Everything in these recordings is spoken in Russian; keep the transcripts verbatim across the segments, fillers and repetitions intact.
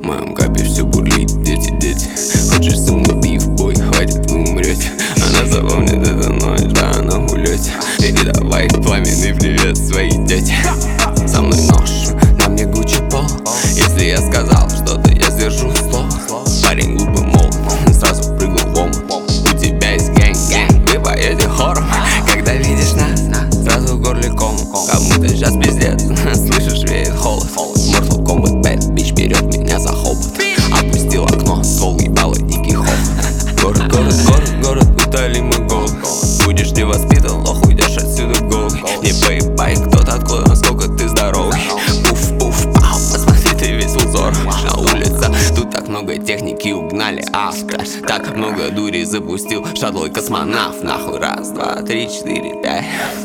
моем капе все бурлит, дети, дети. Хочешь со мной биф, бой, хватит, вы умрете. Она запомнит эту ночь, да она гулете. Передавай пламенный привет своей тете. Со мной нож, на мне Гуччи пол. Если я сказал что-то, я сдержу слово. Парень глупый молод, сразу прыгнул в омут. У тебя есть гэнг-гэнг, вы поете хором. Когда видишь нас, сразу в горле ком. Кому-то сейчас пиздец, слышишь, веет холод. Mortal Kombat пять, бич берет меня за хобот. Опустил окно, ствол ебало, дикий хоб. Город, город, город, город, утоли мы голод. Будешь не воспитан, лох, уйдешь отсюда голый. Не поебай, кто-то откуда, насколько ты здоровый. Пуф, пуф, пау, посмотри, ты весь узор. На улице, тут так много техники угнали авто. Так много дури запустил шаттл и космонавт. Нахуй, раз, два, три, четыре, пять.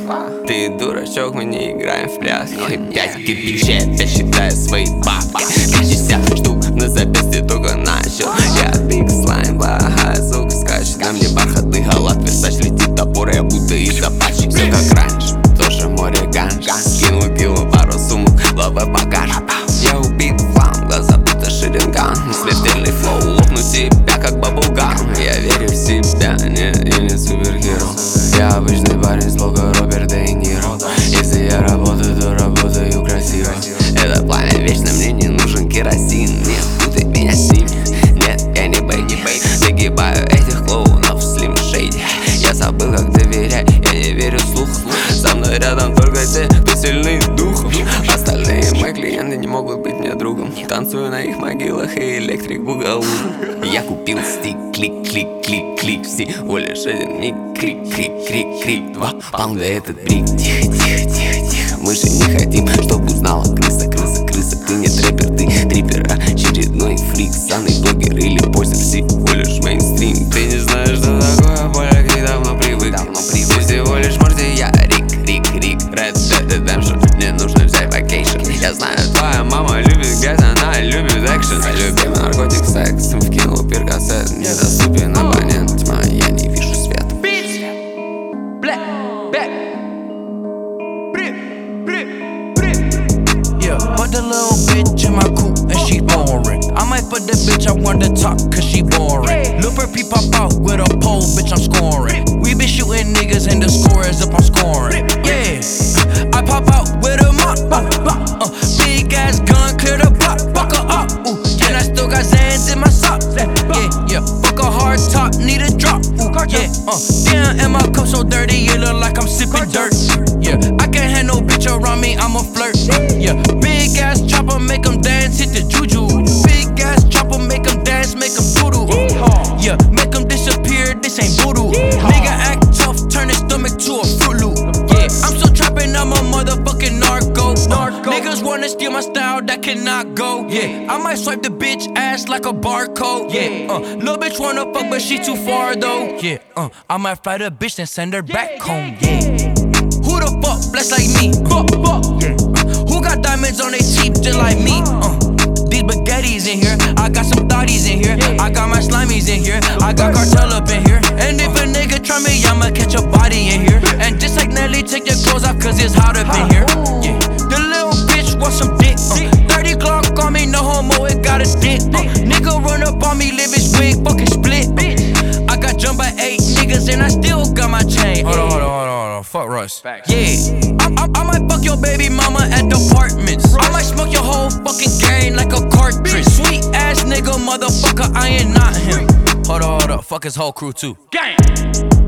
Ты дурачок, мы не играем в пляски. Пять кирпичей, опять считаю свои бабки. Пятьдесят штук на запястье только начал. Я биг слайм, плохая сука скачет. На мне бархатный халат, Версач летит топор, я будто из апачи. Все как раньше, тоже море ганж. Скинул кило, пару сумок, лава покажет. Я убит вам, глаза будто шеринган. Смертельный флоу, лопну тебя как баблгам. Я верю в себя, нет, я не супергерой. Я обычный парень с лого Роберт Де Ниро. Если я работаю, то работаю красиво. Это пламя вечно, мне не нужен керосин. Не путай меня с ними, нет, я не бейки. Нагибаю этих клоунов в Slim Shady. Я забыл, как доверять, я не верю слуху. Со мной рядом только те, кто сильный духом. Остальные мои клиенты не могут быть мне другом. Танцую на их могилах и электрик бугалу. Я купил стик, клик, клик, клик, клик. Всего лишь один миг, крик, крик, крик, крик. Два паунда этот брик. Тихо, тихо, тихо, тихо. Мы же не хотим, чтобы узнала крыса, крыса, крыса. Ты не трэпер, ты трипер, очередной фрик. Санный блогер или постер, всего лишь мейнстрим. Ты не знаешь, что такое поле, ты давно привык. Давно привык. Ты всего лишь морди, я рик, рик, рик. Red Dead Redemption, мне нужно взять вакейшн. Я знаю, твоя мама любит грязь, она любит экшен. Любимый наркотик, секс, вкинул перкасет. Недоступен абонент, тьма, я не вижу света. Yeah, put the little bitch in my coupe and she boring. I might put the bitch I want to talk cause she boring. Look for P pop out with a pole, bitch I'm scoring. We been shooting niggas and the score is up, I'm scoring. Yeah, I pop out with a mop, uh, big ass gun, clear the block, fuck her up. Ooh, and I still got Zans in my socks. Yeah, yeah, fuck a hard top, need a drop. Ooh, yeah, uh, damn, and my cup so dirty, it look like I'm sipping dirt. Yeah, I can't have no bitch around me, I'm a flirt. Yeah, big ass chopper, make them dance, hit the juju. Big ass chopper, make them dance, make them doodle. Yeah, make them disappear, this ain't voodoo. Nigga act tough, turn his stomach to a Fruit Loop. Yeah, I'm still trapping, I'm a motherfucking narco. narco. Niggas wanna steal my style, that cannot go. Yeah, I might swipe the bitch ass like a barcode. Yeah, uh, little bitch wanna fuck, but she too far though. Yeah, uh, I might fly the bitch and send her back home. Yeah. Who the fuck blessed like me? Fuck, fuck, yeah. Uh, who got diamonds on their teeth just like me? Uh, these baguettes in here, I got some thotties in here, I got my slimies in here, I got cartel up in here. And if a nigga try me, I'ma catch a body in here. And just like Nelly, take your clothes off cause it's hot up in here. Yeah, the little bitch wants some dick. Uh, thirty Glock on me, no homo, it got a dick. Uh, nigga run up on me, live his wig, fucking split. I got jumped by eight niggas and I still got my chain. Hold on, hold on, hold on, hold on. Fuck Russ. Yeah, I, I, I might fuck your baby mama at the apartments. I might smoke your whole fucking gang like a cartridge. Sweet ass nigga, motherfucker, I ain't not him. Hold on, hold on, fuck his whole crew too. Gang.